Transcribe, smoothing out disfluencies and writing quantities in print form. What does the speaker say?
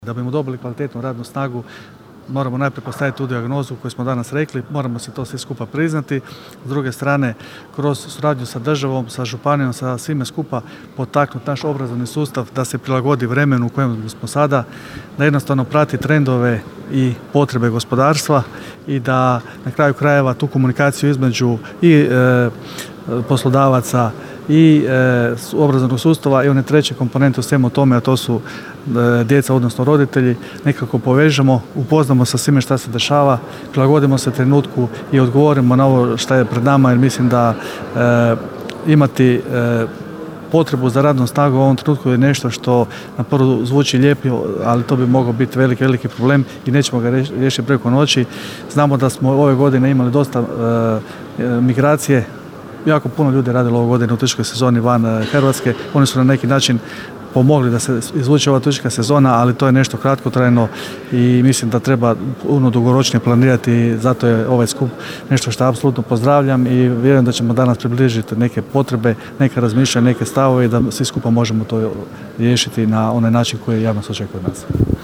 Da bismo dobili kvalitetnu radnu snagu, moramo najprije postaviti tu dijagnozu koju smo danas rekli, moramo se to svi skupa priznati. S druge strane, kroz suradnju sa državom, sa županijom, sa svime skupa potaknuti naš obrazovni sustav da se prilagodi vremenu u kojem smo sada, da jednostavno prati trendove i potrebe gospodarstva i da na kraju krajeva tu komunikaciju između i poslodavaca i obrazovnog sustava i one treće komponente u svemu tome, a to su djeca, odnosno roditelji, nekako povežemo, upoznamo sa svime šta se dešava, prilagodimo se trenutku i odgovorimo na ovo šta je pred nama, jer mislim da imati potrebu za radnom snagom u ovom trenutku je nešto što na prvu zvuči lijepo, ali to bi mogao biti veliki problem i nećemo ga riješiti preko noći. Znamo da smo ove godine imali dosta migracije. Jako puno ljudi radilo ove godine u turističkoj sezoni van Hrvatske. Oni su na neki način pomogli da se izvuče ova turistička sezona, ali to je nešto kratkotrajno i mislim da treba puno dugoročnije planirati. Zato je ovaj skup nešto što apsolutno pozdravljam i vjerujem da ćemo danas približiti neke potrebe, neke razmišljanja, neke stavove i da svi skupa možemo to riješiti na onaj način koji javnost očekuje od nas.